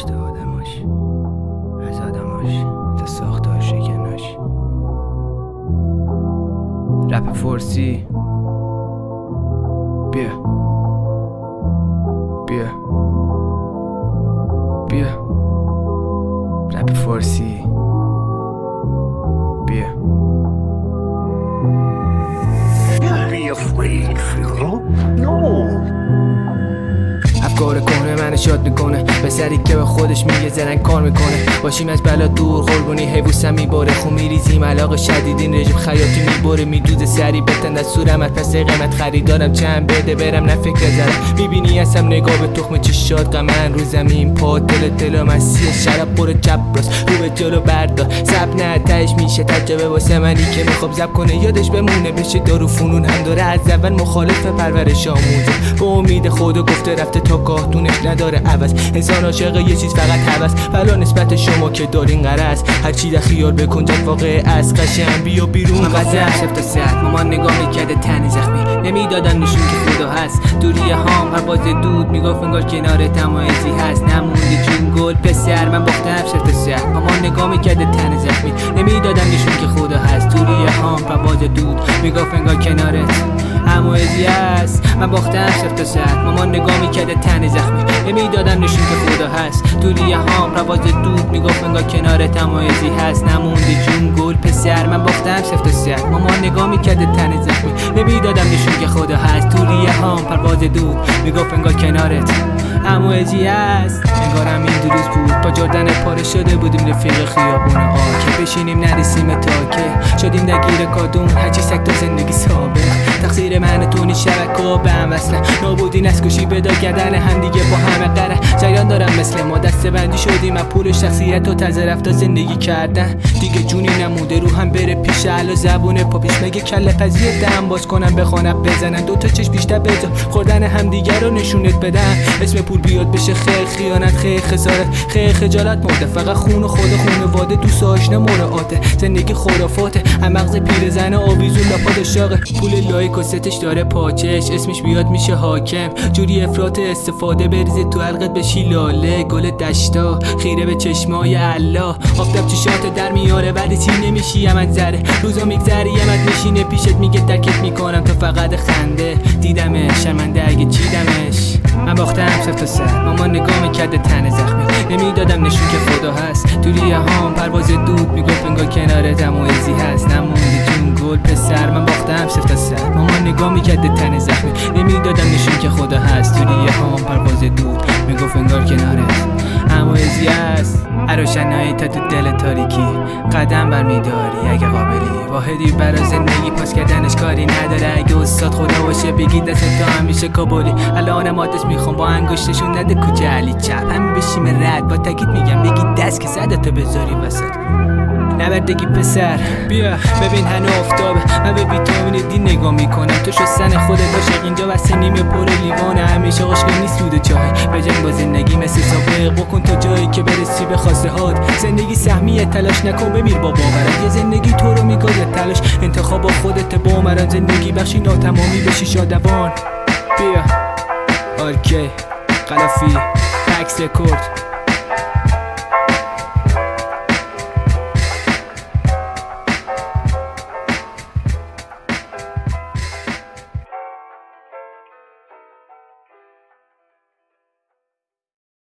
داشته آدماش، از آدماش تا ساخته شکناش. رپ فارسی بیا بیا بیا، رپ فارسی بیا. Be afraid, Phil. No. افکار کهنه منو شاد میکنه، به سری که به خودش میگه زرنگ کار میکنه. باشیم از بلا دور، قربونی حیوسم میباره. خون میریزیم علاقه شدیدین، رژیم خیاطی میباره. میدوزه سری بتن از صورم، از پس قیمت خریدارم چند بده برم نه فکر زرم. میبینی هستم نگاه به تخم چشات غمن رو زمین پا دل مسیح شراب پر چپ راست رو به جلو بردار. سب نه تهش میشه تجربه واسه منی که میخواب زب کنه یادش بمونه بشه دارو فنون هم داره. از اول مخالف پرورش آموزه، به امید خدا گفته رفته تا کارتونش نداره عوض. انسان عاشق یه چیز فقط هوس، ولی نسبت شما که دارین غرض. هر چی در خیال بکن جد واقع از قشنگ بیا بیرون غزل. سفت و سرد مامان نگاه میکرده تن زخمی، نمیدادن نشون که خدا هست. دوری هام پرواز دود میگفت انگار کنار تمایزی هست. نمونده جون گل پسر من باختم سفت و سرد. مامان نگاه میکرده تن زخمی، نمیدادن نشون که خدا هست. دوری هام پرواز دود میگفت انگار کنارت همایزی هست. من باختم سفت و سرد. مامان نگاه میکرده تن زخمی، نمیدادن نشون که خدا هست. دوری هام پرواز دود میگفت انگار کنار تمایزی هست. نمونده جون گل پسر من باختم سفت و سرد. مامان نگاه میکرده تن زخمی، نمیدادم نشون که خدا هست. دوری هام پرواز دود میگفت انگار کنارت همایزی هست. انگارم این دروز بود با جردن پاره شده بودیم رفیق خیابون آکه. بشینیم نرسیم تاکه شدیم درگیر کادون هرچی سگ تا زندگی ثابت. تقصیر من تونی شبکه به هم وصله، نابودی نسکشی بدا گردن هم دیگه با همه قره. جریان دارم مثل ما دسته بندی شدیم از پول شخصیت و طرز رفتار زندگی کردن. دیگه جونی نمونده رو هم بره پیش علا زبونه پاپیش مگه کله پذیر دم باز کنم بخوانم بزنن دوتا چشم بیشتر بزا خوردن هم دیگه رو نشونت بدن. اسم پول بیاد بشه خیر خیانت خیر خسارت خیر خجالت مرده. فقط خون و خود خونواده دوست آشنا مراعاته. زندگی خرافاته هم مغز پیرزن آویزون لاپاد شاقه. پول لایک و ستش داره پاچش اسمش بیاد میشه حاکم. جوری افراط استفاده بریزه تو حلقت بشی لاله. گل دشتا خیره به چشمای الله، آفتاب چشات در میاره ولی چی نمیشی یمن ذره. روزا میگذره یمت میشینه پیشت میگه درکت میکنم تا فقط خنده. دیدمش شرمنده اگه چیدمش. من باختم سفت و سرد. مامان نگاه میکرده تن زخمی، نمیدادم نشون که خدا هست. دوری هام پرواز دود میگفت انگار کنار تمایزی هست. نمونده جون گل پسر من باختم سفت و سرد. مامان نگاه میکرده تن زخمی، نمیدادم نشون که خدا هست. دوری هام پرواز دود میگفت انگار کنارت همایزی هست. روشنایی تا تو دل تاریکی قدم برمیداری اگه قابلی. واحدی برای زندگی پاس کردنش کاری نداره. اگه استاد خدا باشه بگی دست تا همیشه کابلی. الانم آدرس میخوام با انگشتشون نده کوچه علی چپ همین بشیم رد. با تاکید میگم بگی دست که صدتو بذاری وسط. نبردگی پسر بیا ببین هنو افتابه. من به ویتامین دی نگاه میکنم تو شستن خودت عاشق اینجا واسه نیمه پر لیوانه. همیشه عاشق نیست سود چای بجنگ با زندگی مثل سابق. بکن تا جایی که برسی به خواسته هات. زندگی سهمیه تلاش نکن بمیر با باورت. یه زندگی تو رو میگه تلاش انتخاب با خودت با مران. زندگی بخشی ناتمامی بشی شادوان. بیا آرکی قلافی عکس رکورد